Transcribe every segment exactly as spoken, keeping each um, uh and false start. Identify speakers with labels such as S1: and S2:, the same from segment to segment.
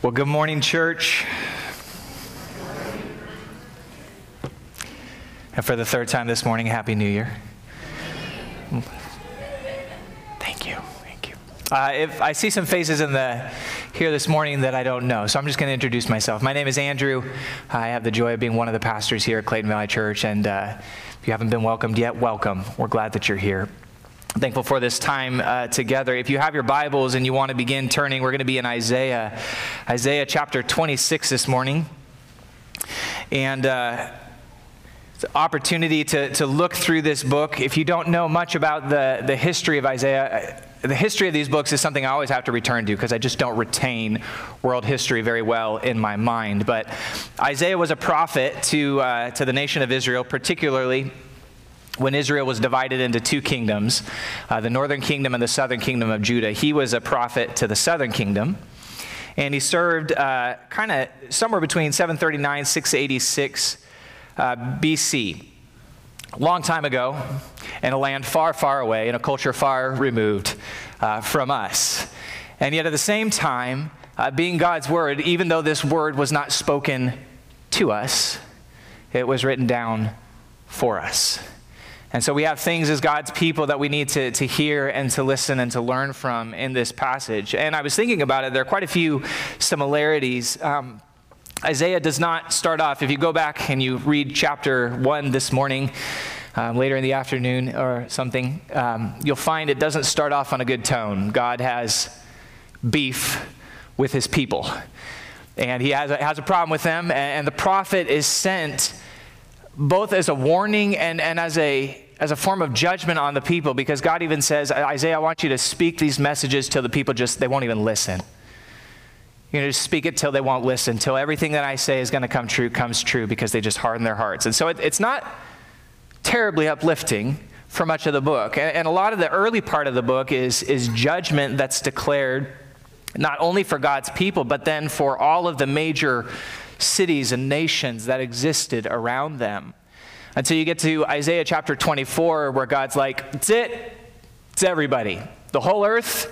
S1: Well, good morning, church. And for the third time this morning, Happy New Year. Thank you, thank you. Uh, if I see some faces in the here this morning that I don't know, so I'm just going to introduce myself. My name is Andrew. I have the joy of being one of the pastors here at Clayton Valley Church, and uh, if you haven't been welcomed yet, welcome. We're glad that you're here. I'm thankful for this time uh, together. If you have your Bibles and you want to begin turning, we're going to be in Isaiah, Isaiah chapter twenty-six this morning. And uh, it's an opportunity to, to look through this book. If you don't know much about the, the history of Isaiah, the history of these books is something I always have to return to because I just don't retain world history very well in my mind. But Isaiah was a prophet to, uh, to the nation of Israel, particularly when Israel was divided into two kingdoms, uh, the northern kingdom and the southern kingdom of Judah. He was a prophet to the southern kingdom, and he served uh, kind of somewhere between seven thirty-nine and six eighty-six uh, B C, a long time ago, in a land far, far away, in a culture far removed uh, from us. And yet at the same time, uh, being God's word, even though this word was not spoken to us, it was written down for us. And so we have things as God's people that we need to, to hear and to listen and to learn from in this passage. And I was thinking about it. There are quite a few similarities. Um, Isaiah does not start off, if you go back and you read chapter one this morning, um, later in the afternoon or something, um, you'll find it doesn't start off on a good tone. God has beef with his people. And he has a, has a problem with them. And, and the prophet is sent both as a warning and, and as a as a form of judgment on the people, because God even says, Isaiah, I want you to speak these messages till the people just, they won't even listen. You're going to just speak it till they won't listen, till everything that I say is going to come true, comes true, because they just harden their hearts. And so it, it's not terribly uplifting for much of the book. And, and a lot of the early part of the book is, is judgment that's declared not only for God's people, but then for all of the major cities and nations that existed around them. Until you get to Isaiah chapter twenty-four, where God's like, it's it, it's everybody. The whole earth,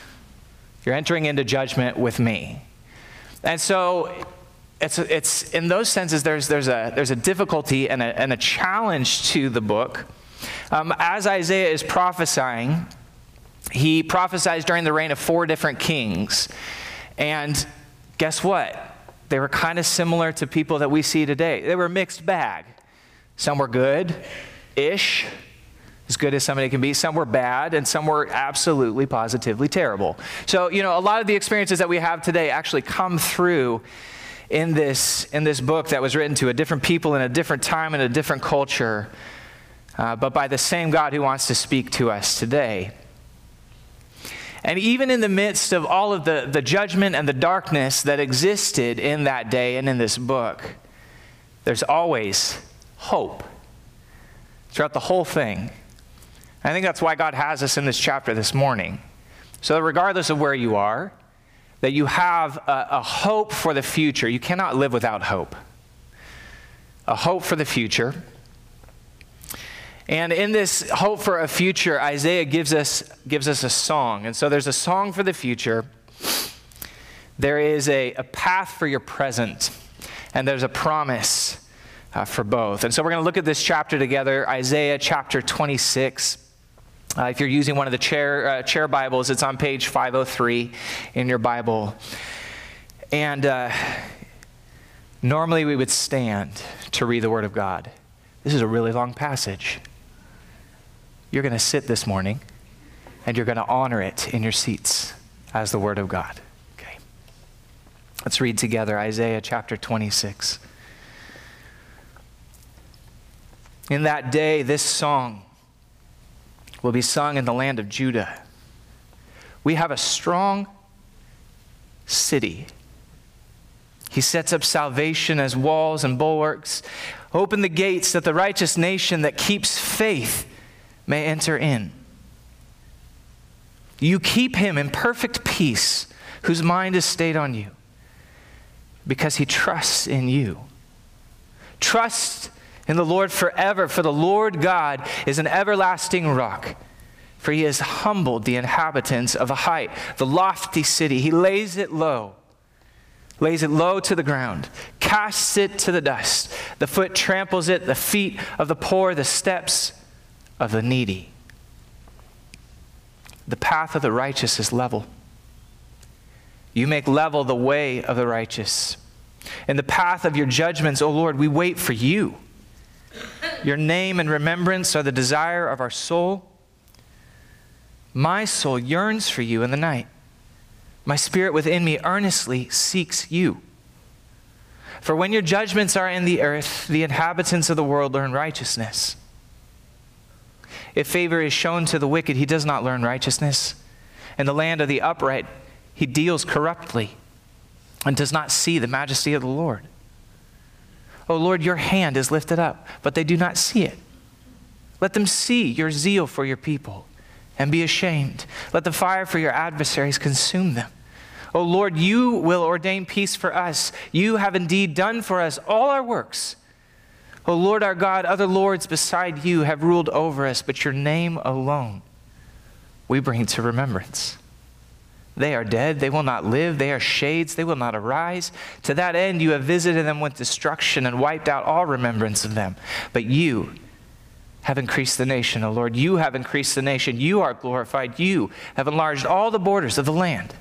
S1: you're entering into judgment with me. And so it's it's in those senses, there's there's a there's a difficulty and a, and a challenge to the book. Um, as Isaiah is prophesying, he prophesies during the reign of four different kings. And guess what? They were kind of similar to people that we see today. They were a mixed bag. Some were good-ish, as good as somebody can be. Some were bad, and some were absolutely, positively terrible. So, you know, a lot of the experiences that we have today actually come through in this, in this book that was written to a different people in a different time and a different culture, uh, but by the same God who wants to speak to us today. And even in the midst of all of the, the judgment and the darkness that existed in that day and in this book, there's always hope throughout the whole thing. I think that's why God has us in this chapter this morning. So that regardless of where you are, that you have a, a hope for the future. You cannot live without hope. A hope for the future. And in this hope for a future, Isaiah gives us, gives us a song. And so there's a song for the future. There is a, a path for your present. And there's a promise uh, for both. And so we're going to look at this chapter together, Isaiah chapter twenty-six. Uh, if you're using one of the chair, uh, chair Bibles, it's on page five oh three in your Bible. And uh, normally we would stand to read the Word of God. This is a really long passage. You're going to sit this morning, and you're going to honor it in your seats as the Word of God. Okay. Let's read together Isaiah chapter twenty-six. In that day, this song will be sung in the land of Judah. We have a strong city. He sets up salvation as walls and bulwarks. Open the gates that the righteous nation that keeps faith may enter in. You keep him in perfect peace, whose mind is stayed on you, because he trusts in you. Trust in the Lord forever, for the Lord God is an everlasting rock. For he has humbled the inhabitants of a height, the lofty city. He lays it low lays it low to the ground, casts it to the dust. The foot tramples it, the feet of the poor, the steps of the needy. The path of the righteous is level. You make level the way of the righteous. In the path of your judgments, O Lord, we wait for you. Your name and remembrance are the desire of our soul. My soul yearns for you in the night. My spirit within me earnestly seeks you. For when your judgments are in the earth, the inhabitants of the world learn righteousness. If favor is shown to the wicked, he does not learn righteousness. In the land of the upright, he deals corruptly and does not see the majesty of the Lord. O Lord, your hand is lifted up, but they do not see it. Let them see your zeal for your people and be ashamed. Let the fire for your adversaries consume them. O Lord, you will ordain peace for us. You have indeed done for us all our works. O Lord our God, other lords beside you have ruled over us, but your name alone we bring to remembrance. They are dead, they will not live. They are shades, they will not arise. To that end you have visited them with destruction and wiped out all remembrance of them. But you have increased the nation, O Lord. You have increased the nation. You are glorified. You have enlarged all the borders of the land.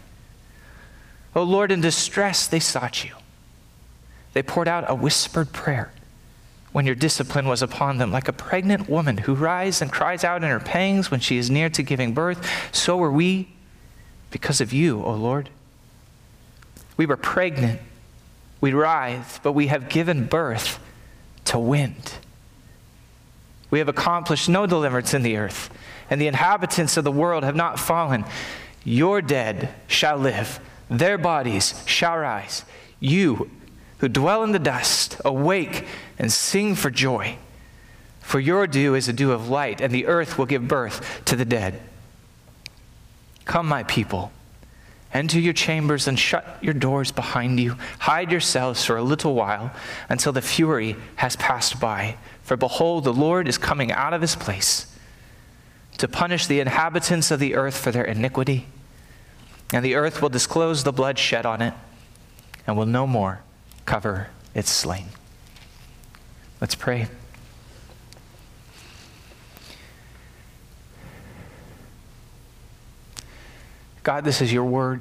S1: O Lord, in distress they sought you. They poured out a whispered prayer when your discipline was upon them, like a pregnant woman who writhes and cries out in her pangs when she is near to giving birth. So were we because of you, O Lord. We were pregnant, we writhed, but we have given birth to wind. We have accomplished no deliverance in the earth, and the inhabitants of the world have not fallen. Your dead shall live, their bodies shall rise. You who dwell in the dust, awake and sing for joy. For your dew is a dew of light, and the earth will give birth to the dead. Come, my people, enter your chambers and shut your doors behind you. Hide yourselves for a little while until the fury has passed by. For behold, the Lord is coming out of his place to punish the inhabitants of the earth for their iniquity. And the earth will disclose the blood shed on it and will no more cover its slain. Let's pray. God, this is your word.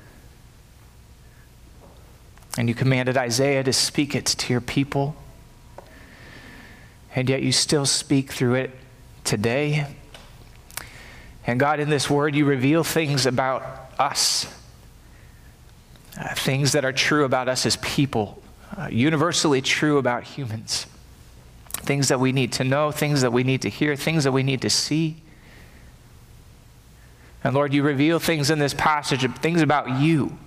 S1: And you commanded Isaiah to speak it to your people. And yet you still speak through it today. And God, in this word, you reveal things about us. Uh, things that are true about us as people. Uh, universally true about humans. Things that we need to know, things that we need to hear, things that we need to see. And Lord, you reveal things in this passage, things about you.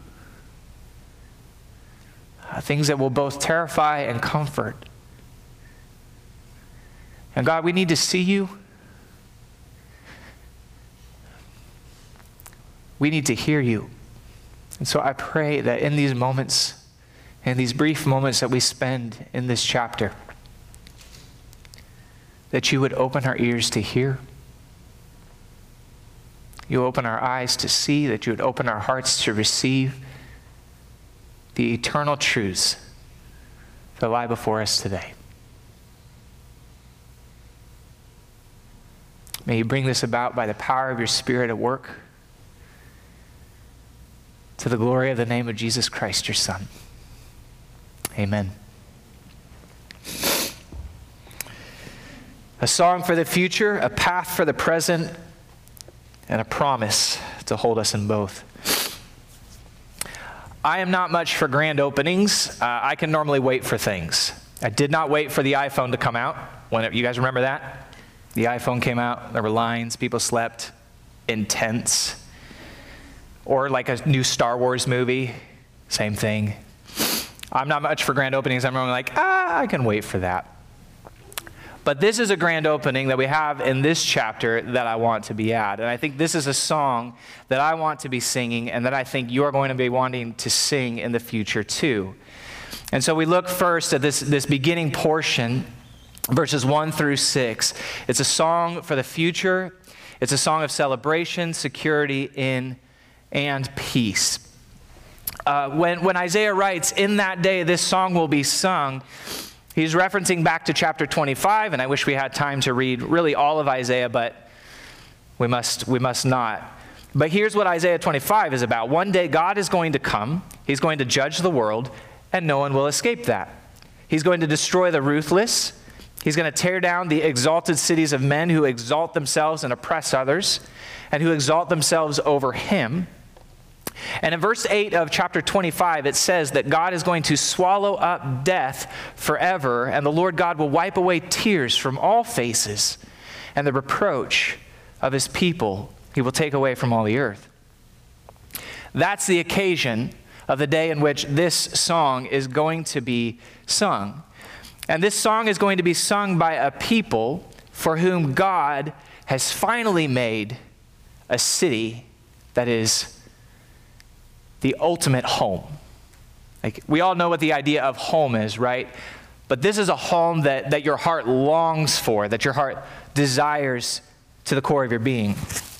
S1: Uh, things that will both terrify and comfort. And God, we need to see you. We need to hear you. And so I pray that in these moments, in these brief moments that we spend in this chapter, that you would open our ears to hear. You open our eyes to see, that you would open our hearts to receive the eternal truths that lie before us today. May you bring this about by the power of your Spirit at work, to the glory of the name of Jesus Christ, your Son. Amen. A song for the future, a path for the present, and a promise to hold us in both. I am not much for grand openings. Uh, I can normally wait for things. I did not wait for the iPhone to come out. When it, you guys remember that? The iPhone came out, there were lines, people slept, intense. Or like a new Star Wars movie, same thing. I'm not much for grand openings. I'm normally like, ah, I can wait for that. But this is a grand opening that we have in this chapter that I want to be at. And I think this is a song that I want to be singing and that I think you're going to be wanting to sing in the future too. And so we look first at this, this beginning portion, verses one through six. It's a song for the future. It's a song of celebration, security, in, and peace. Uh, when, when Isaiah writes, "In that day this song will be sung," he's referencing back to chapter twenty-five, and I wish we had time to read really all of Isaiah, but we must, we must not. But here's what Isaiah twenty-five is about. One day God is going to come, he's going to judge the world, and no one will escape that. He's going to destroy the ruthless. He's going to tear down the exalted cities of men who exalt themselves and oppress others, and who exalt themselves over him. And in verse eight of chapter twenty-five, it says that God is going to swallow up death forever, and the Lord God will wipe away tears from all faces, and the reproach of his people he will take away from all the earth. That's the occasion of the day in which this song is going to be sung. And this song is going to be sung by a people for whom God has finally made a city that is the ultimate home. Like, we all know what the idea of home is, right? But this is a home that, that your heart longs for, that your heart desires to the core of your being.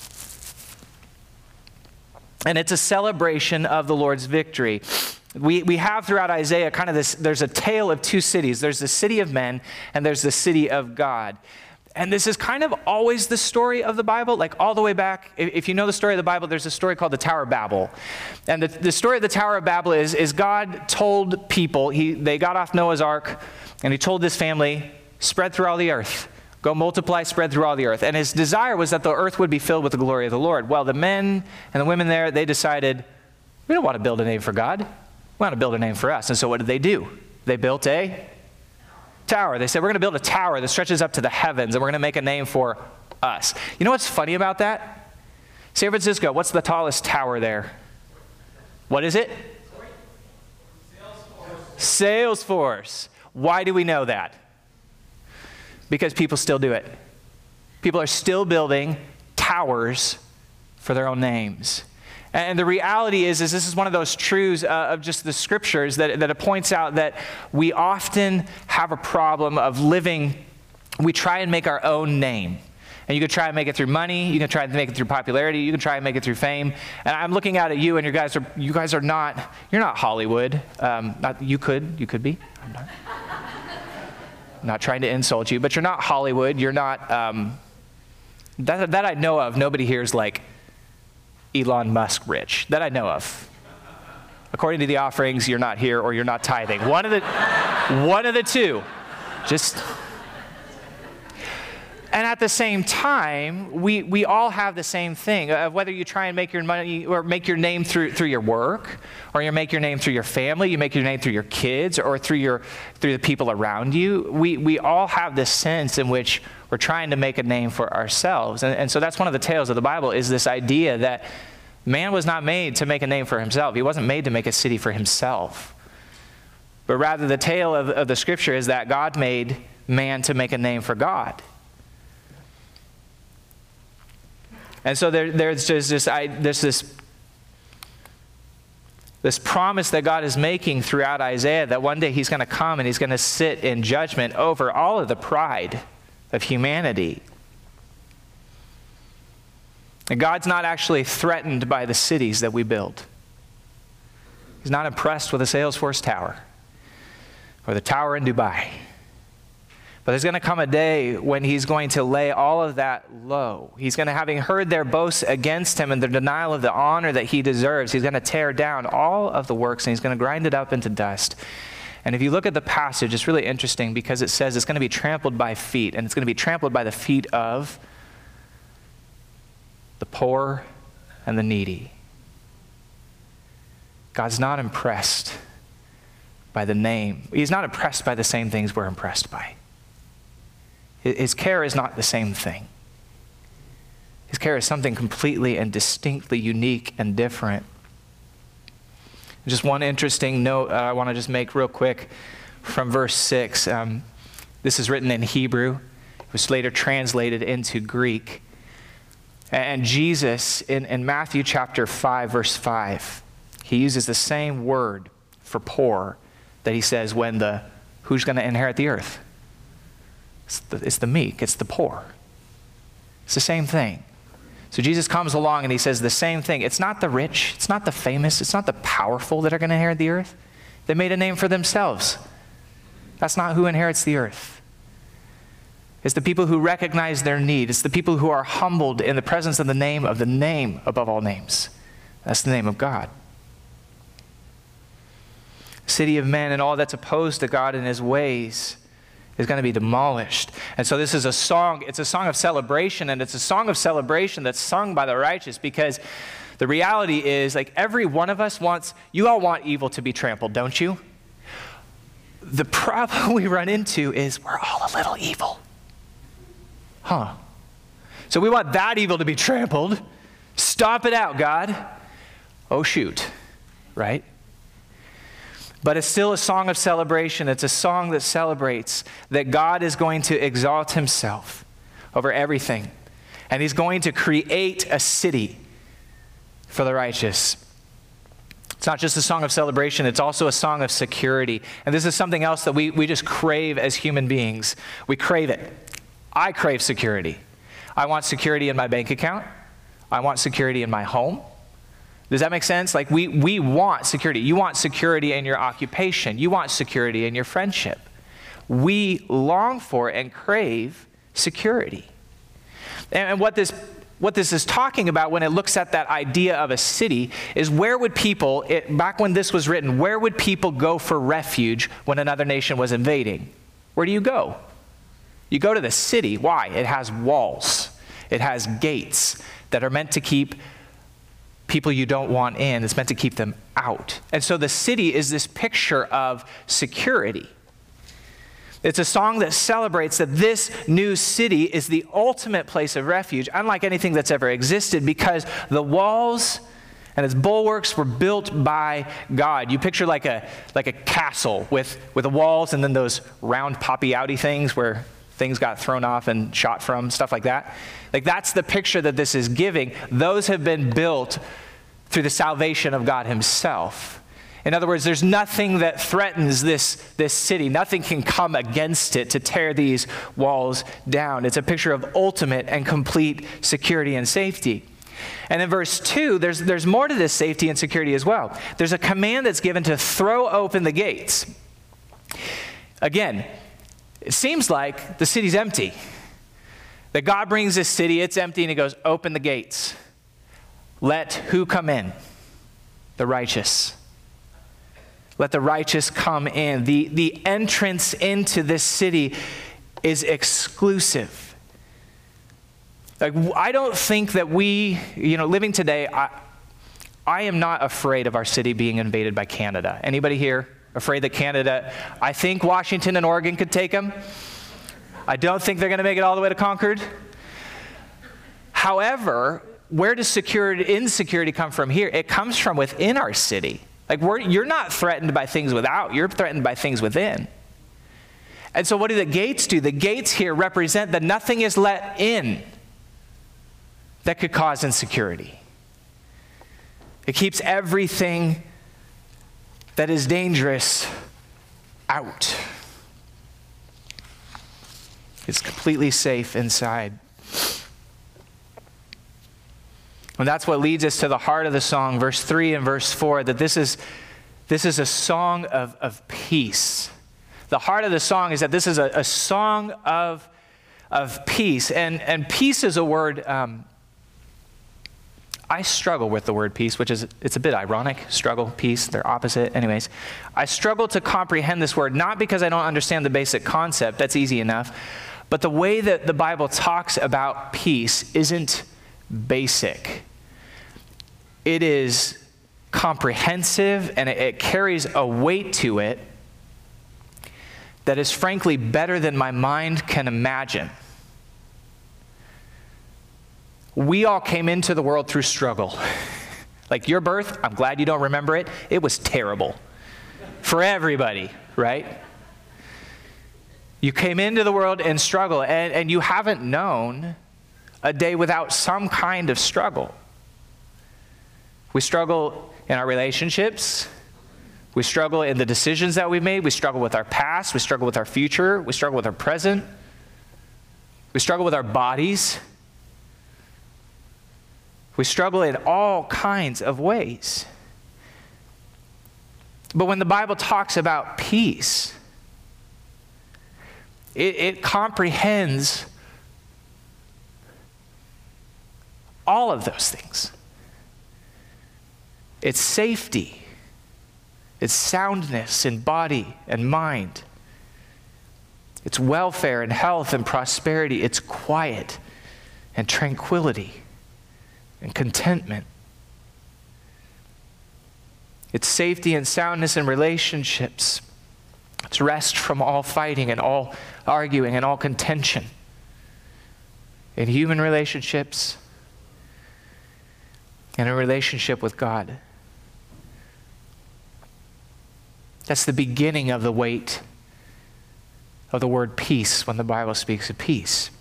S1: And it's a celebration of the Lord's victory. We, we have throughout Isaiah kind of this, there's a tale of two cities. There's the city of men, and there's the city of God. And this is kind of always the story of the Bible, like all the way back. If you know the story of the Bible, there's a story called the Tower of Babel. And the, the story of the Tower of Babel is, is God told people, he, they got off Noah's Ark, and he told this family, spread through all the earth. Go multiply, spread through all the earth. And his desire was that the earth would be filled with the glory of the Lord. Well, the men and the women there, they decided, we don't want to build a name for God. We want to build a name for us. And so what did they do? They built a tower. They said, we're going to build a tower that stretches up to the heavens, and we're going to make a name for us. You know what's funny about that? San Francisco, what's the tallest tower there? What is it? Salesforce. Salesforce. Why do we know that? Because people still do it. People are still building towers for their own names. And the reality is, is this is one of those truths uh, of just the scriptures that, that it points out that we often have a problem of living, we try and make our own name. And you can try and make it through money, you can try and make it through popularity, you can try and make it through fame. And I'm looking out at you, and you guys are, you guys are not, you're not Hollywood. Um, not, you could, you could be. I'm not. I'm not trying to insult you, but you're not Hollywood. You're not, um, that, that I know of, nobody here is like Elon Musk rich, that I know of. According to the offerings, you're not here or you're not tithing. One of the, one of the two. Just, and at the same time, we, we all have the same thing. Uh, whether you try and make your money or make your name through, through your work, or you make your name through your family, you make your name through your kids, or through, your, through the people around you, we, we all have this sense in which we're trying to make a name for ourselves. And, and so that's one of the tales of the Bible, is this idea that man was not made to make a name for himself. He wasn't made to make a city for himself. But rather, the tale of, of the scripture is that God made man to make a name for God. And so there, there's just this, I, there's this, this promise that God is making throughout Isaiah that one day he's going to come and he's going to sit in judgment over all of the pride of humanity. And God's not actually threatened by the cities that we build. He's not impressed with the Salesforce Tower or the tower in Dubai. But there's going to come a day when he's going to lay all of that low. He's going to, having heard their boasts against him and their denial of the honor that he deserves, he's going to tear down all of the works, and he's going to grind it up into dust. And if you look at the passage, it's really interesting because it says it's going to be trampled by feet, and it's going to be trampled by the feet of the poor and the needy. God's not impressed by the name. He's not impressed by the same things we're impressed by. His care is not the same thing. His care is something completely and distinctly unique and different. Just one interesting note uh, I want to just make real quick from verse six. Um, this is written in Hebrew. It was later translated into Greek. And Jesus, in, in Matthew chapter five, verse five, he uses the same word for poor that he says when the, who's going to inherit the earth? It's the, it's the meek, it's the poor. It's the same thing. So Jesus comes along and he says the same thing. It's not the rich, it's not the famous, it's not the powerful that are going to inherit the earth. They made a name for themselves. That's not who inherits the earth. It's the people who recognize their need. It's the people who are humbled in the presence of the name of the name above all names. That's the name of God. City of men and all that's opposed to God and his ways is going to be demolished. And so this is a song, it's a song of celebration, and it's a song of celebration that's sung by the righteous, because the reality is, like, every one of us wants, you all want evil to be trampled, don't you? The problem we run into is we're all a little evil. Huh. So we want that evil to be trampled. Stomp it out, God. Oh, shoot. Right? But it's still a song of celebration. It's a song that celebrates that God is going to exalt himself over everything. And he's going to create a city for the righteous. It's not just a song of celebration, it's also a song of security. And this is something else that we, we just crave as human beings. We crave it. I crave security. I want security in my bank account. I want security in my home. Does that make sense? Like, we, we want security. You want security in your occupation. You want security in your friendship. We long for and crave security. And, and what this, what this is talking about when it looks at that idea of a city is, where would people, it, back when this was written, where would people go for refuge when another nation was invading? Where do you go? You go to the city. Why? It has walls. It has gates that are meant to keep people you don't want in. It's meant to keep them out. And so the city is this picture of security. It's a song that celebrates that this new city is the ultimate place of refuge, unlike anything that's ever existed, because the walls and its bulwarks were built by God. You picture like a like a castle with, with the walls and then those round poppy-outy things where things got thrown off and shot from, stuff like that. Like, that's the picture that this is giving. Those have been built through the salvation of God himself. In other words, there's nothing that threatens this, this city. Nothing can come against it to tear these walls down. It's a picture of ultimate and complete security and safety. And in verse two, there's, there's more to this safety and security as well. There's a command that's given to throw open the gates. Again, it seems like the city's empty. That God brings this city, it's empty, and he goes, open the gates. Let who come in? The righteous. Let the righteous come in. The, the entrance into this city is exclusive. Like, I don't think that we, you know, living today, I, I am not afraid of our city being invaded by Canada. Anybody here afraid that Canada, I think Washington and Oregon could take them. I don't think they're going to make it all the way to Concord. However, where does security, insecurity come from here? It comes from within our city. Like, we're, you're not threatened by things without, you're threatened by things within. And so what do the gates do? The gates here represent that nothing is let in that could cause insecurity. It keeps everything that is dangerous out. It's completely safe inside. And that's what leads us to the heart of the song, verse three and verse four, that this is, this is a song of, of peace. The heart of the song is that this is a, a song of, of peace. And, and peace is a word, um, I struggle with the word peace, which is, it's a bit ironic. Struggle, peace, they're opposite. Anyways, I struggle to comprehend this word, not because I don't understand the basic concept, that's easy enough, but the way that the Bible talks about peace isn't basic. It is comprehensive, and it, it carries a weight to it that is frankly better than my mind can imagine. We all came into the world through struggle. Like your birth, I'm glad you don't remember it. It was terrible for everybody, right? You came into the world in struggle, and, and you haven't known a day without some kind of struggle. We struggle in our relationships. We struggle in the decisions that we made. We struggle with our past. We struggle with our future. We struggle with our present. We struggle with our bodies. We struggle in all kinds of ways. But when the Bible talks about peace, it, it comprehends all of those things. It's safety. It's soundness in body and mind. It's welfare and health and prosperity. It's quiet and tranquility and contentment. It's safety and soundness in relationships. It's rest from all fighting and all arguing and all contention. In human relationships and a relationship with God. That's the beginning of the weight of the word peace when the Bible speaks of peace.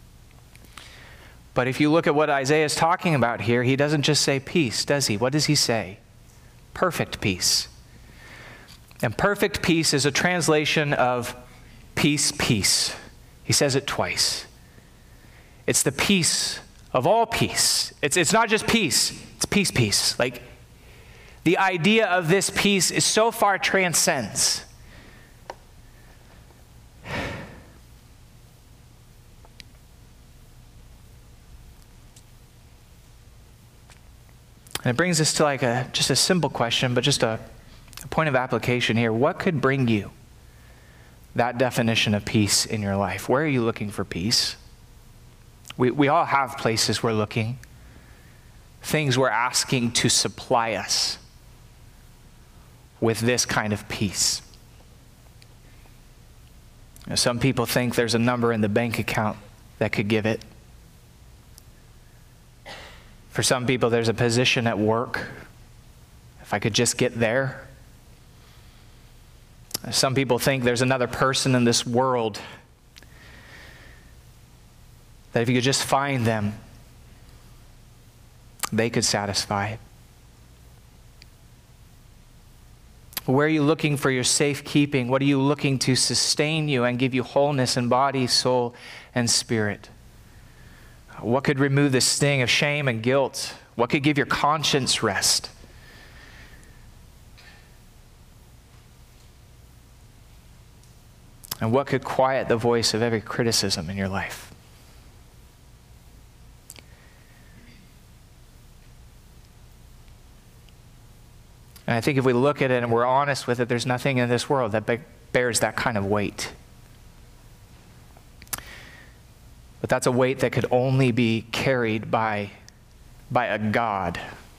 S1: But if you look at what Isaiah is talking about here, he doesn't just say peace, does he? What does he say? Perfect peace. And perfect peace is a translation of peace, peace. He says it twice. It's the peace of all peace. It's, it's not just peace, it's peace, peace. Like, the idea of this peace is so far transcends. And it brings us to like a just a simple question, but just a, a point of application here. What could bring you that definition of peace in your life? Where are you looking for peace? We, we all have places we're looking, things we're asking to supply us with this kind of peace. You know, some people think there's a number in the bank account that could give it. For some people, there's a position at work. If I could just get there. Some people think there's another person in this world that if you could just find them, they could satisfy. Where are you looking for your safekeeping? What are you looking to sustain you and give you wholeness in body, soul, and spirit? What could remove the sting of shame and guilt? What could give your conscience rest? And what could quiet the voice of every criticism in your life? And I think if we look at it and we're honest with it, there's nothing in this world that bears that kind of weight. But that's a weight that could only be carried by, by a God.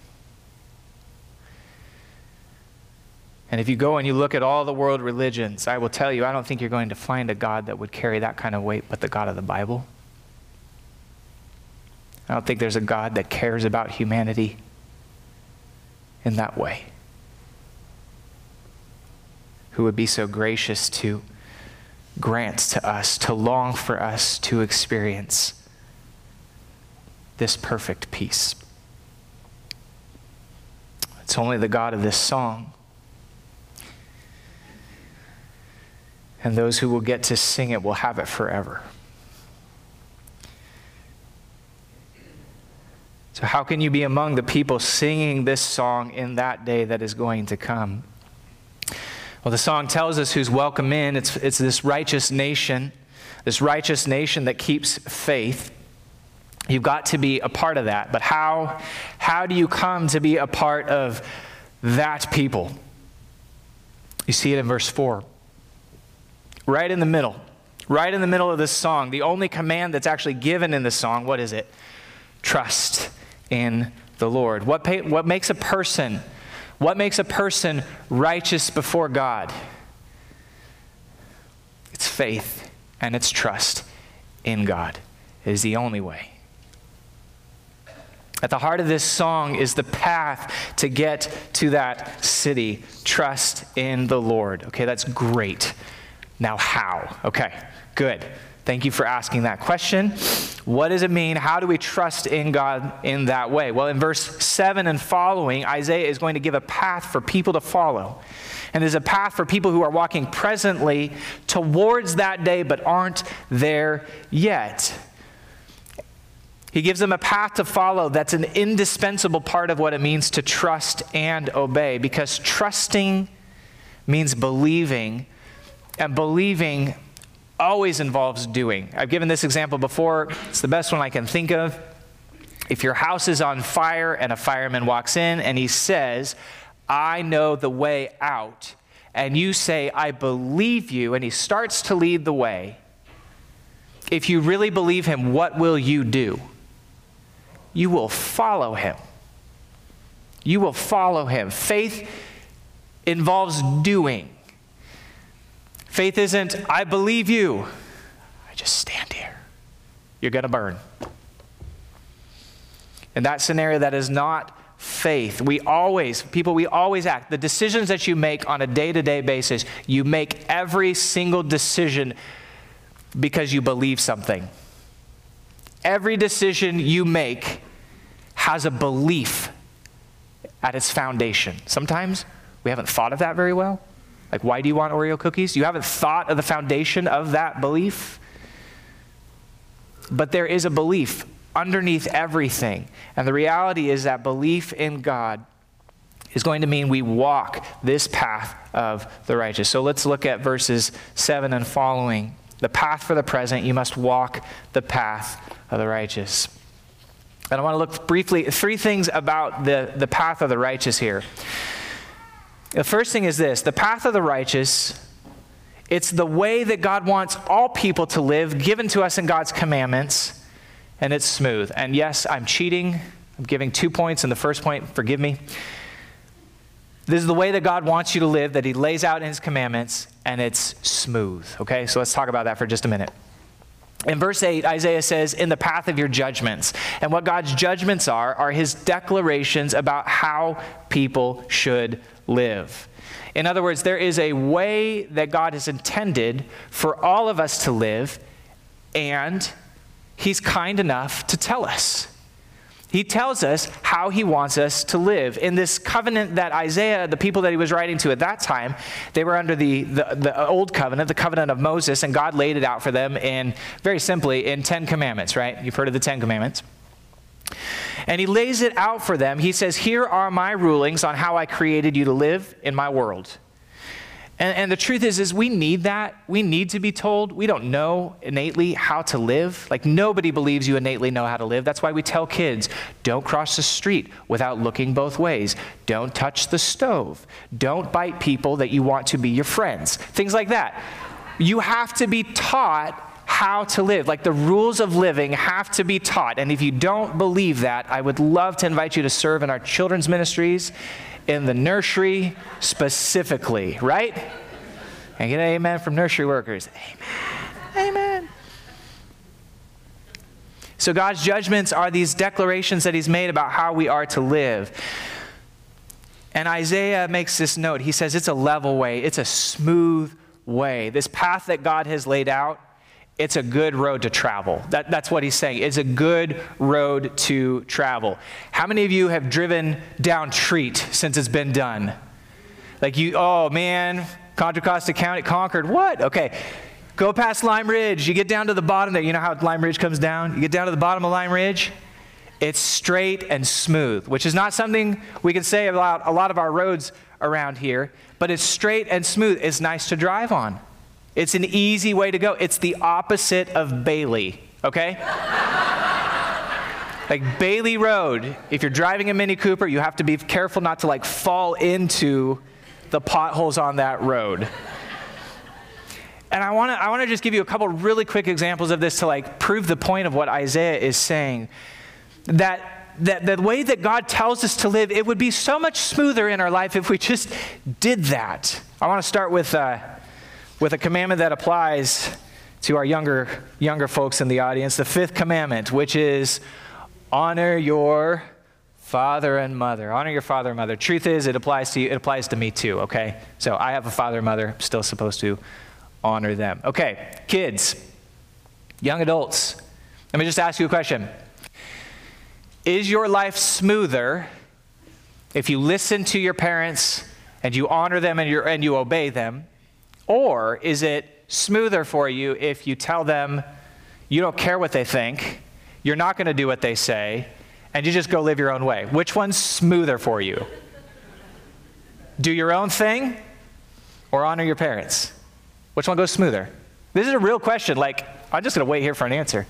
S1: And if you go and you look at all the world religions, I will tell you, I don't think you're going to find a God that would carry that kind of weight but the God of the Bible. I don't think there's a God that cares about humanity in that way, who would be so gracious to grant to us, to long for us to experience this perfect peace. It's only the God of this song. And those who will get to sing it will have it forever. So how can you be among the people singing this song in that day that is going to come? Well, the song tells us who's welcome in. It's, it's this righteous nation, this righteous nation that keeps faith. You've got to be a part of that. But how, how do you come to be a part of that people? You see it in verse four. Right in the middle. Right in the middle of this song. The only command that's actually given in the song, what is it? Trust in the Lord. What, pay, what makes a person What makes a person righteous before God? It's faith and it's trust in God. It is the only way. At the heart of this song is the path to get to that city. Trust in the Lord. Okay, that's great. Now how? Okay, good. Thank you for asking that question. What does it mean? How do we trust in God in that way? Well, in verse seven and following, Isaiah is going to give a path for people to follow. And there's a path for people who are walking presently towards that day but aren't there yet. He gives them a path to follow that's an indispensable part of what it means to trust and obey, because trusting means believing, and believing always involves doing. I've given this example before. It's the best one I can think of. If your house is on fire and a fireman walks in and he says, "I know the way out," and you say, "I believe you," and he starts to lead the way, if you really believe him, what will you do? You will follow him. You will follow him. Faith involves doing. Faith isn't, "I believe you." I just stand here. You're going to burn. In that scenario, that is not faith. We always, people, we always act. The decisions that you make on a day-to-day basis, you make every single decision because you believe something. Every decision you make has a belief at its foundation. Sometimes we haven't thought of that very well. Like, why do you want Oreo cookies? You haven't thought of the foundation of that belief. But there is a belief underneath everything. And the reality is that belief in God is going to mean we walk this path of the righteous. So let's look at verses seven and following. The path for the present, you must walk the path of the righteous. And I want to look briefly at three things about the, the path of the righteous here. The first thing is this: the path of the righteous, it's the way that God wants all people to live, given to us in God's commandments, and it's smooth. And yes, I'm cheating. I'm giving two points, and the first point, forgive me. This is the way that God wants you to live, that he lays out in his commandments, and it's smooth. Okay, so let's talk about that for just a minute. In verse eight, Isaiah says, "In the path of your judgments." And what God's judgments are, are his declarations about how people should live. In other words, there is a way that God has intended for all of us to live, and he's kind enough to tell us. He tells us how he wants us to live. In this covenant that Isaiah, the people that he was writing to at that time, they were under the, the, the old covenant, the covenant of Moses, and God laid it out for them in, very simply, in Ten Commandments, right? You've heard of the Ten Commandments. And he lays it out for them. He says, "Here are my rulings on how I created you to live in my world." And, and the truth is, is we need that. We need to be told. We don't know innately how to live. Like, nobody believes you innately know how to live. That's why we tell kids, don't cross the street without looking both ways. Don't touch the stove. Don't bite people that you want to be your friends. Things like that. You have to be taught how to live. Like, the rules of living have to be taught. And if you don't believe that, I would love to invite you to serve in our children's ministries, in the nursery specifically, right? And get an amen from nursery workers. Amen. Amen. So God's judgments are these declarations that he's made about how we are to live. And Isaiah makes this note. He says it's a level way. It's a smooth way. This path that God has laid out, it's a good road to travel. That, that's what he's saying. It's a good road to travel. How many of you have driven down Treat since it's been done? Like you, oh man, Contra Costa County, Concord, what? Okay, go past Lime Ridge. You get down to the bottom there. You know how Lime Ridge comes down? You get down to the bottom of Lime Ridge. It's straight and smooth, which is not something we can say about a lot of our roads around here, but it's straight and smooth. It's nice to drive on. It's an easy way to go. It's the opposite of Bailey, okay? Like Bailey Road, if you're driving a Mini Cooper, you have to be careful not to like fall into the potholes on that road. And I want to I want to just give you a couple really quick examples of this to like prove the point of what Isaiah is saying. That that the way that God tells us to live, it would be so much smoother in our life if we just did that. I want to start with uh, with a commandment that applies to our younger younger folks in the audience, the fifth commandment, which is honor your father and mother. Honor your father and mother. Truth is, it applies to you. It applies to me too, okay? So I have a father and mother. I'm still supposed to honor them. Okay, kids, young adults, let me just ask you a question. Is your life smoother if you listen to your parents and you honor them and, you're, and you obey them? Or is it smoother for you if you tell them you don't care what they think, you're not going to do what they say, and you just go live your own way. Which one's smoother for you? Do your own thing or honor your parents? Which one goes smoother? This is a real question. Like, I'm just going to wait here for an answer.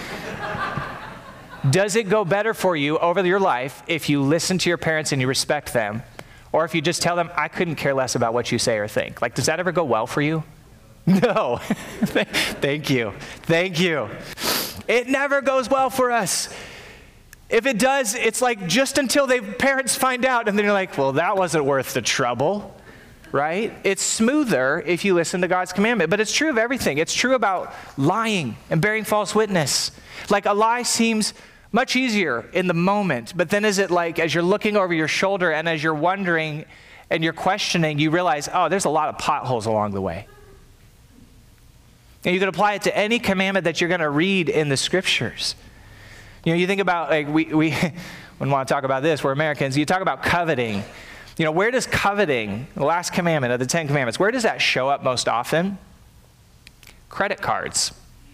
S1: Does it go better for you over your life if you listen to your parents and you respect them, or if you just tell them, I couldn't care less about what you say or think? Like, does that ever go well for you? No. Thank you. Thank you. It never goes well for us. If it does, it's like just until the parents find out, and then you're like, well, that wasn't worth the trouble, right? It's smoother if you listen to God's commandment, but it's true of everything. It's true about lying and bearing false witness. Like, a lie seems much easier in the moment, but then is it like, as you're looking over your shoulder and as you're wondering and you're questioning, you realize, oh, there's a lot of potholes along the way. And you can apply it to any commandment that you're going to read in the scriptures. You know, you think about, like, we, we wouldn't want to talk about this, we're Americans. You talk about coveting. You know, where does coveting, the last commandment of the Ten Commandments, where does that show up most often? Credit cards.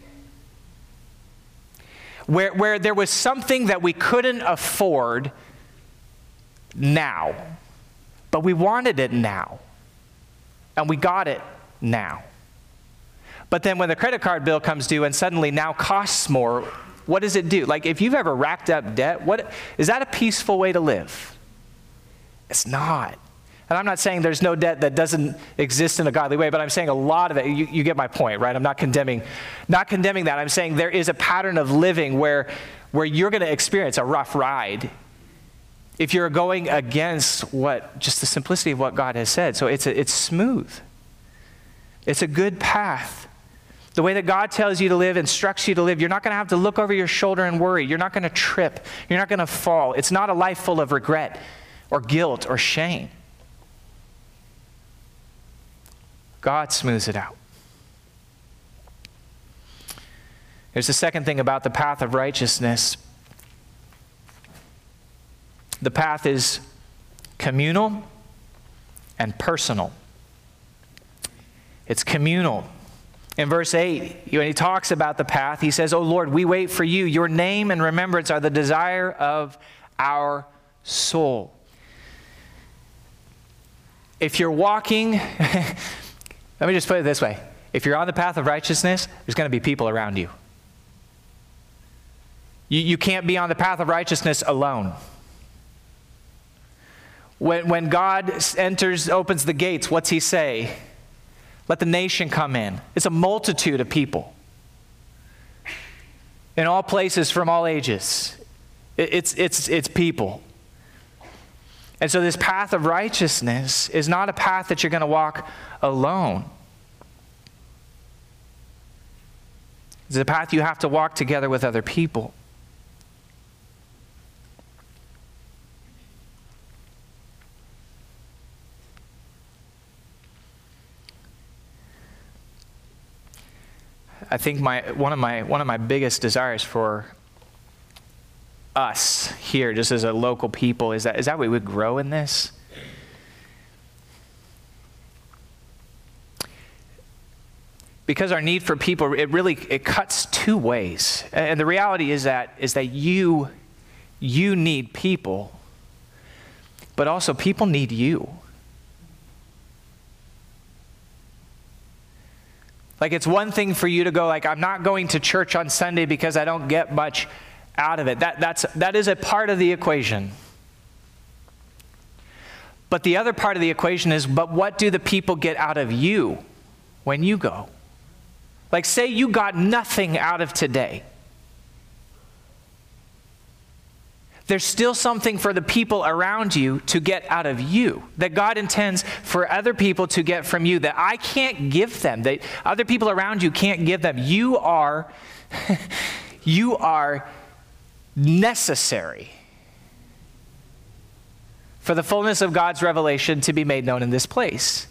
S1: Where, where there was something that we couldn't afford now, but we wanted it now, and we got it now. But then when the credit card bill comes due and suddenly now costs more, what does it do? Like, if you've ever racked up debt, what is that a peaceful way to live? It's not. And I'm not saying there's no debt that doesn't exist in a godly way, but I'm saying a lot of it, you, you get my point, right? I'm not condemning, not condemning that. I'm saying there is a pattern of living where, where you're going to experience a rough ride if you're going against what, just the simplicity of what God has said. So it's a, it's smooth. It's a good path. The way that God tells you to live, instructs you to live, you're not going to have to look over your shoulder and worry. You're not going to trip. You're not going to fall. It's not a life full of regret or guilt or shame. God smooths it out. There's the second thing about the path of righteousness. The path is communal and personal. It's communal. In verse eight, when he talks about the path, he says, "O Lord, we wait for you. Your name and remembrance are the desire of our soul." If you're walking, let me just put it this way. If you're on the path of righteousness, there's going to be people around you. You, you can't be on the path of righteousness alone. When, when God enters, opens the gates, what's he say? Let the nation come in. It's a multitude of people. In all places, from all ages. It, it's, it's, it's people. And so this path of righteousness is not a path that you're going to walk alone. It's a path you have to walk together with other people. I think my one of my one of my biggest desires for us here, just as a local people, is that is that we would grow in this. Because our need for people, it really it cuts two ways. And the reality is that is that you you need people, but also people need you. Like, it's one thing for you to go, like, I'm not going to church on Sunday because I don't get much out of it. That, that's, that is a part of the equation. But the other part of the equation is, but what do the people get out of you when you go? Like, say you got nothing out of today. There's still something for the people around you to get out of you, that God intends for other people to get from you, that I can't give them, that other people around you can't give them. You are, you are necessary for the fullness of God's revelation to be made known in this place.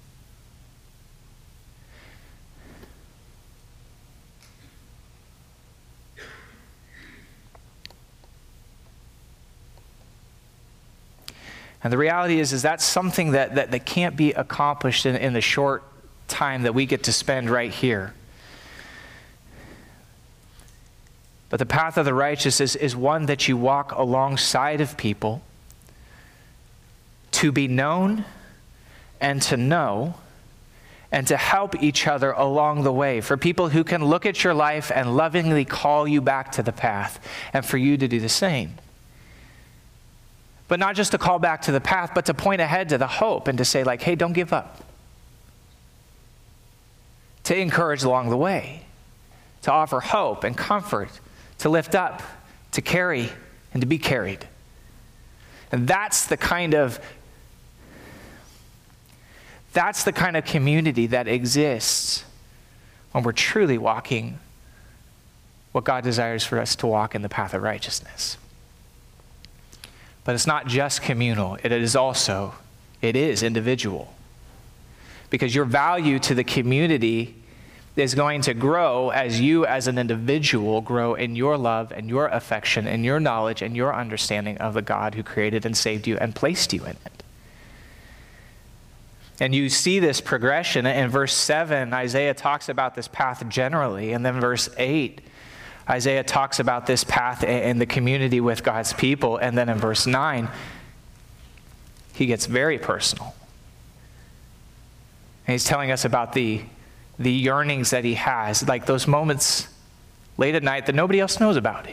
S1: And the reality is, is that's something that, that, that can't be accomplished in, in the short time that we get to spend right here. But the path of the righteous is, is one that you walk alongside of people to be known and to know and to help each other along the way. For people who can look at your life and lovingly call you back to the path, and for you to do the same. But not just to call back to the path, but to point ahead to the hope and to say like, hey, don't give up. To encourage along the way, to offer hope and comfort, to lift up, to carry, and to be carried. And that's the kind of that's the kind of community that exists when we're truly walking what God desires for us to walk in the path of righteousness. But it's not just communal, it is also, it is individual. Because your value to the community is going to grow as you as an individual grow in your love and your affection and your knowledge and your understanding of the God who created and saved you and placed you in it. And you see this progression in verse seven. Isaiah talks about this path generally, and then verse eight, Isaiah talks about this path in the community with God's people, and then in verse nine, he gets very personal. And he's telling us about the, the yearnings that he has, like those moments late at night that nobody else knows about.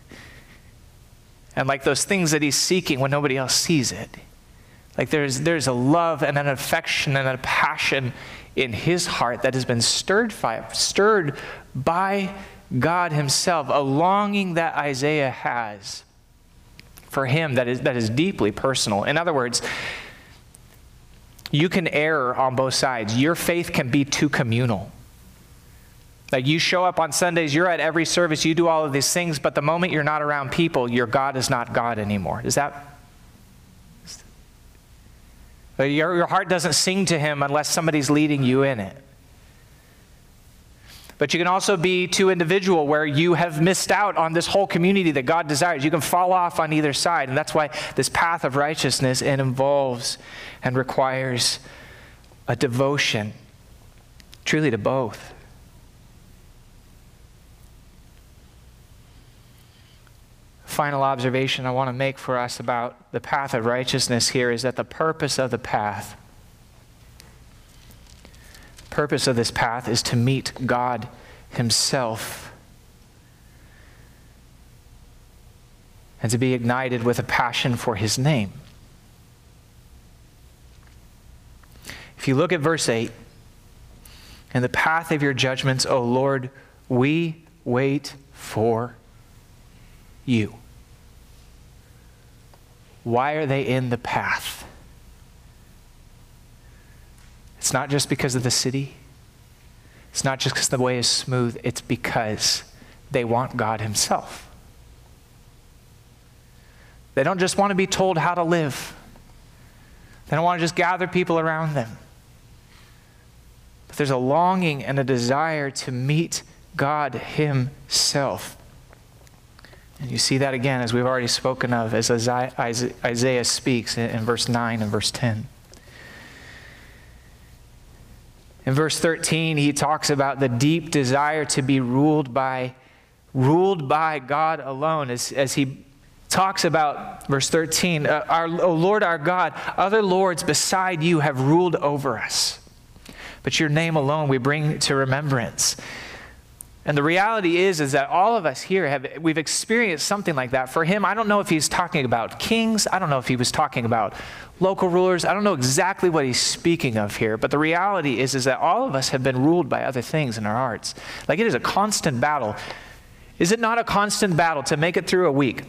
S1: And like those things that he's seeking when nobody else sees it. Like there's, there's a love and an affection and a passion in his heart that has been stirred by, stirred by God himself, a longing that Isaiah has for him that is, that is deeply personal. In other words, you can err on both sides. Your faith can be too communal. Like you show up on Sundays, you're at every service, you do all of these things, but the moment you're not around people, your God is not God anymore. Is that? Your, your heart doesn't sing to him unless somebody's leading you in it. But you can also be too individual where you have missed out on this whole community that God desires. You can fall off on either side. And that's why this path of righteousness, it involves and requires a devotion truly to both. Final observation I want to make for us about the path of righteousness here is that the purpose of the path, purpose of this path is to meet God himself and to be ignited with a passion for his name. If you look at verse eight, in the path of your judgments, O Lord, we wait for you. Why are they in the path? It's not just because of the city. It's not just because the way is smooth. It's because they want God himself. They don't just want to be told how to live. They don't want to just gather people around them. But there's a longing and a desire to meet God himself. And you see that again, as we've already spoken of, as Isaiah speaks in verse nine and verse ten. In verse thirteen, he talks about the deep desire to be ruled by, ruled by God alone. As, as he talks about, verse thirteen, our, O Lord our God, other lords beside you have ruled over us, but your name alone we bring to remembrance. And the reality is, is that all of us here, have we've experienced something like that. For him, I don't know if he's talking about kings. I don't know if he was talking about local rulers. I don't know exactly what he's speaking of here. But the reality is, is that all of us have been ruled by other things in our hearts. Like it is a constant battle. Is it not a constant battle to make it through a week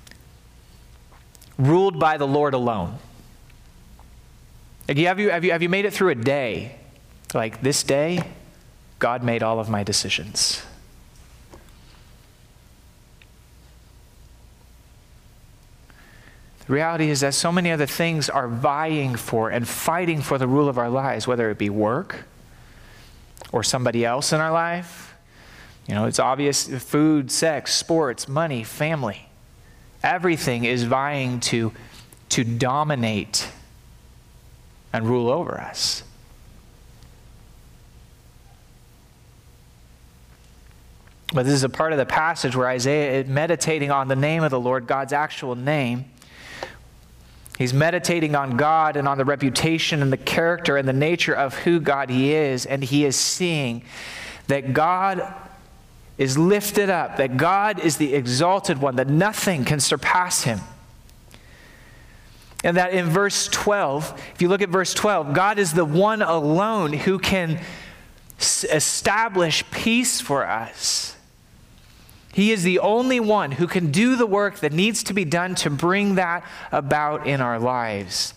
S1: ruled by the Lord alone? Like have you, have you, have you made it through a day? Like this day, God made all of my decisions. The reality is that so many other things are vying for and fighting for the rule of our lives, whether it be work or somebody else in our life. You know, it's obvious: food, sex, sports, money, family. Everything is vying to, to dominate and rule over us. But this is a part of the passage where Isaiah is meditating on the name of the Lord, God's actual name. He's meditating on God and on the reputation and the character and the nature of who God he is, and he is seeing that God is lifted up, that God is the exalted one, that nothing can surpass him. And that in verse twelve, if you look at verse twelve, God is the one alone who can s- establish peace for us. He is the only one who can do the work that needs to be done to bring that about in our lives.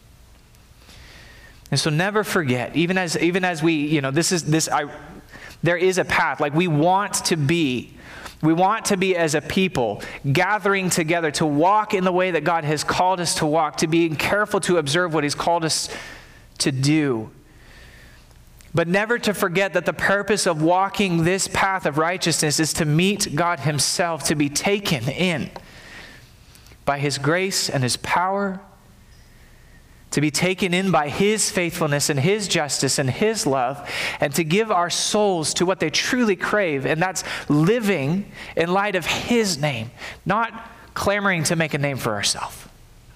S1: And so never forget, even as even as we, you know, this is this I there is a path. Like we want to be, we want to be as a people gathering together to walk in the way that God has called us to walk, to be careful to observe what he's called us to do. But never to forget that the purpose of walking this path of righteousness is to meet God himself, to be taken in by his grace and his power, to be taken in by his faithfulness and his justice and his love, and to give our souls to what they truly crave, and that's living in light of his name, not clamoring to make a name for ourselves,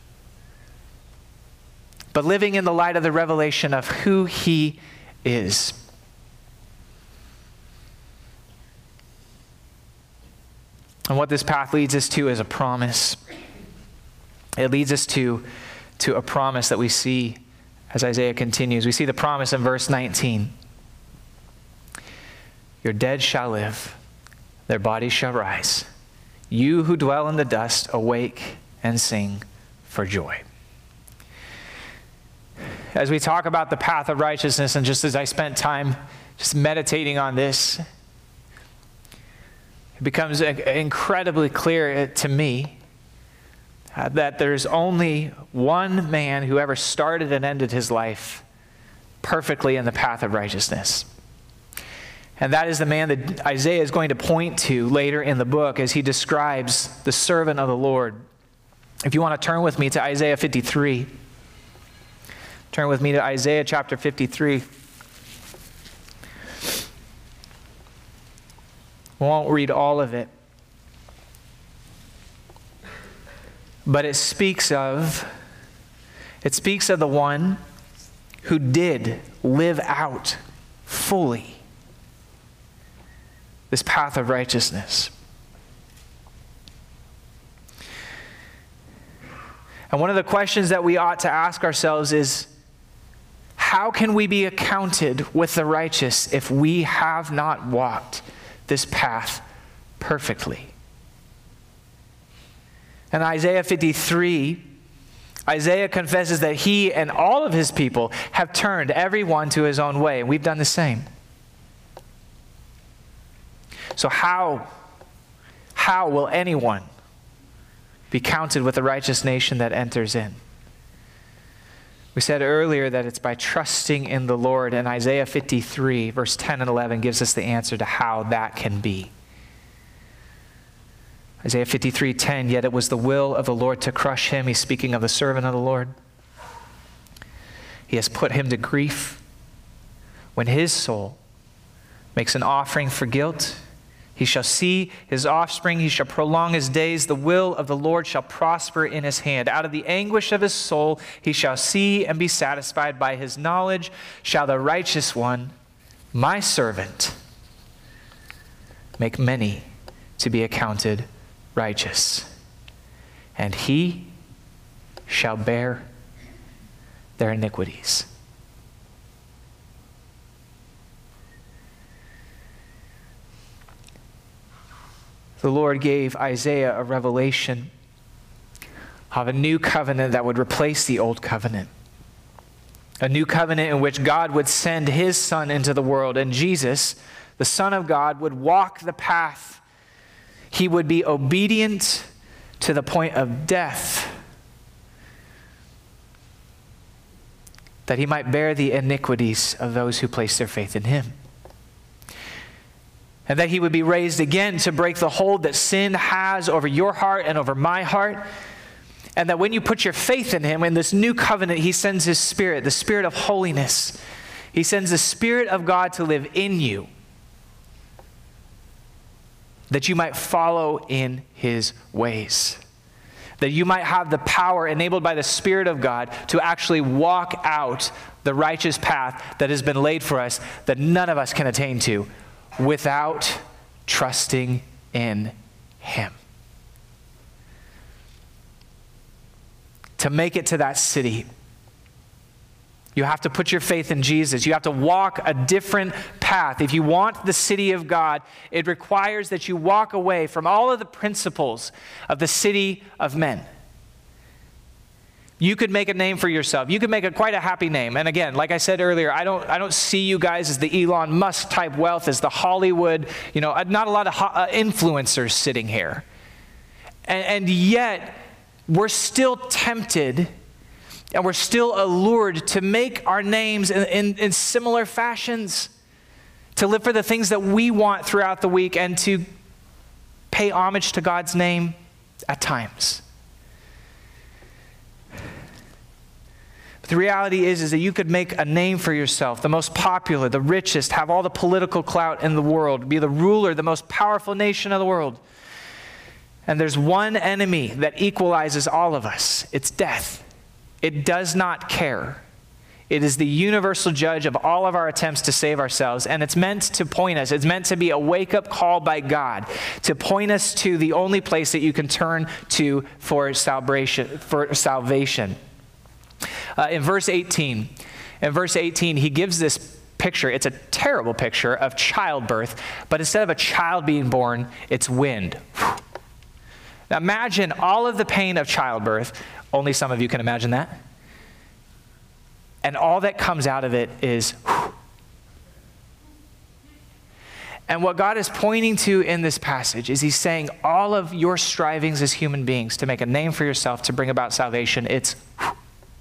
S1: but living in the light of the revelation of who he is. And what this path leads us to is a promise. It leads us to to a promise that we see as Isaiah continues. We see the promise in verse nineteen. Your dead shall live, their bodies shall rise. You who dwell in the dust, awake and sing for joy. As we talk about the path of righteousness, and just as I spent time just meditating on this, it becomes incredibly clear to me Uh, that there's only one man who ever started and ended his life perfectly in the path of righteousness. And that is the man that Isaiah is going to point to later in the book as he describes the servant of the Lord. If you want to turn with me to Isaiah fifty-three, turn with me to Isaiah chapter fifty-three. We won't read all of it. But it speaks of, it speaks of the one who did live out fully this path of righteousness. And one of the questions that we ought to ask ourselves is, how can we be accounted with the righteous if we have not walked this path perfectly? In Isaiah fifty-three, Isaiah confesses that he and all of his people have turned everyone to his own way, and we've done the same. So how, how will anyone be counted with the righteous nation that enters in? We said earlier that it's by trusting in the Lord, and Isaiah fifty-three, verse ten and eleven gives us the answer to how that can be. Isaiah fifty-three ten, yet it was the will of the Lord to crush him. He's speaking of the servant of the Lord. He has put him to grief. When his soul makes an offering for guilt, he shall see his offspring. He shall prolong his days. The will of the Lord shall prosper in his hand. Out of the anguish of his soul, he shall see and be satisfied. By his knowledge shall the righteous one, my servant, make many to be accounted righteous, and he shall bear their iniquities. The Lord gave Isaiah a revelation of a new covenant that would replace the old covenant. A new covenant in which God would send his Son into the world, and Jesus, the Son of God, would walk the path. He would be obedient to the point of death, that he might bear the iniquities of those who place their faith in him. And that he would be raised again to break the hold that sin has over your heart and over my heart. And that when you put your faith in him, in this new covenant, he sends his Spirit, the Spirit of holiness. He sends the Spirit of God to live in you. that you might follow in his ways, that you might have the power enabled by the Spirit of God to actually walk out the righteous path that has been laid for us that none of us can attain to without trusting in him. To make it to that city, you have to put your faith in Jesus. You have to walk a different path. If you want the city of God, it requires that you walk away from all of the principles of the city of men. You could make a name for yourself. You could make a quite a happy name. And again, like I said earlier, I don't I don't see you guys as the Elon Musk type wealth, as the Hollywood, you know, not a lot of ho- uh, influencers sitting here. And, and yet, we're still tempted and we're still allured to make our names in, in, in similar fashions, to live for the things that we want throughout the week and to pay homage to God's name at times. But the reality is, is that you could make a name for yourself, the most popular, the richest, have all the political clout in the world, be the ruler, the most powerful nation of the world. And there's one enemy that equalizes all of us. It's death. It does not care. It is the universal judge of all of our attempts to save ourselves, and it's meant to point us. It's meant to be a wake-up call by God to point us to the only place that you can turn to for salvation. For salvation. Uh, in verse eighteen, in verse eighteen, he gives this picture. It's a terrible picture of childbirth, but instead of a child being born, it's wind. Now imagine all of the pain of childbirth. Only some of you can imagine that. And all that comes out of it is whew. And what God is pointing to in this passage is he's saying all of your strivings as human beings to make a name for yourself, to bring about salvation, it's whew.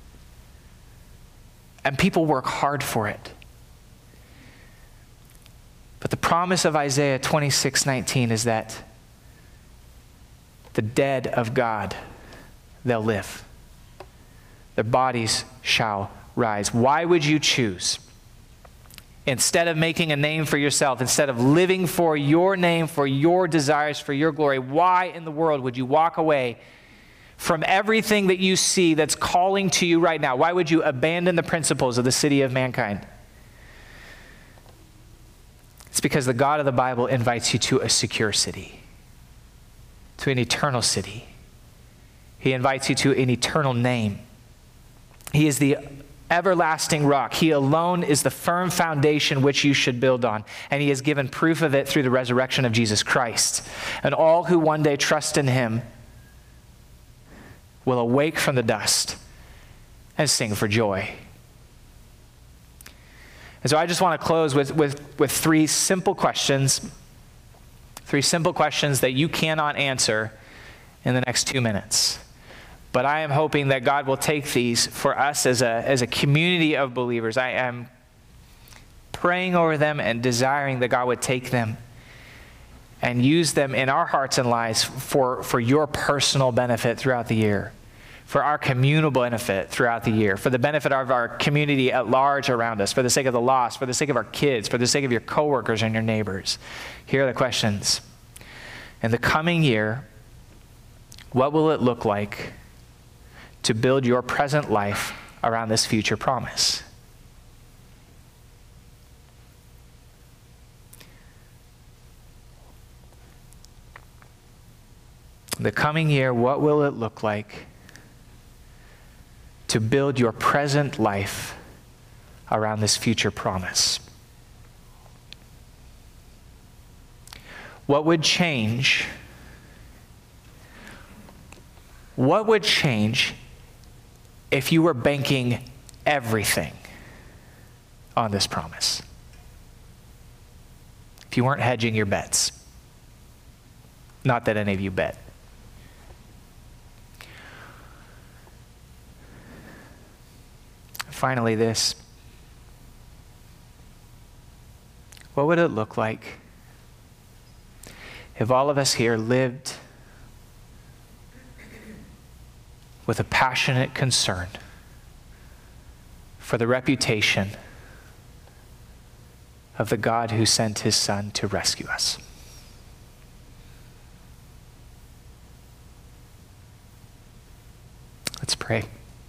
S1: And people work hard for it. But the promise of Isaiah twenty-six nineteen is that the dead of God, they'll live. Their bodies shall rise. Why would you choose, instead of making a name for yourself, instead of living for your name, for your desires, for your glory, why in the world would you walk away from everything that you see that's calling to you right now? Why would you abandon the principles of the city of mankind? It's because the God of the Bible invites you to a secure city, to an eternal city. He invites you to an eternal name. He is the everlasting rock. He alone is the firm foundation which you should build on. And he has given proof of it through the resurrection of Jesus Christ. And all who one day trust in him will awake from the dust and sing for joy. And so I just want to close with, with, with three simple questions. Three simple questions that you cannot answer in the next two minutes. But I am hoping that God will take these for us as a, as a community of believers. I am praying over them and desiring that God would take them and use them in our hearts and lives for, for your personal benefit throughout the year, for our communal benefit throughout the year, for the benefit of our community at large around us, for the sake of the lost, for the sake of our kids, for the sake of your coworkers and your neighbors. Here are the questions. In the coming year, what will it look like to build your present life around this future promise? The coming year, what will it look like to build your present life around this future promise? What would change? What would change if you were banking everything on this promise? If you weren't hedging your bets. Not that any of you bet. Finally, this. What would it look like if all of us here lived with a passionate concern for the reputation of the God who sent his Son to rescue us? Let's pray.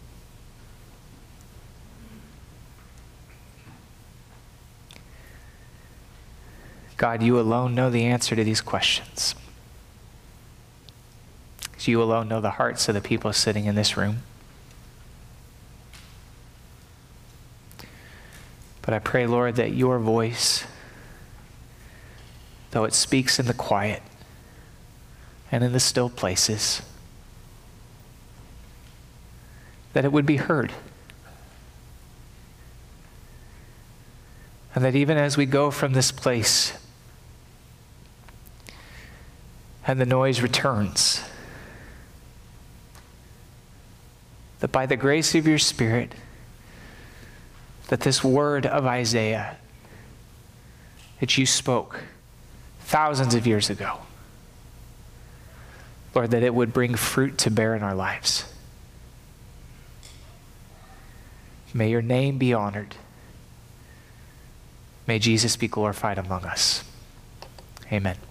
S1: God, you alone know the answer to these questions. You alone know the hearts of the people sitting in this room. But I pray, Lord, that your voice, though it speaks in the quiet and in the still places, that it would be heard. And that even as we go from this place and the noise returns, that by the grace of your Spirit, that this word of Isaiah that you spoke thousands of years ago, Lord, that it would bring fruit to bear in our lives. May your name be honored. May Jesus be glorified among us. Amen.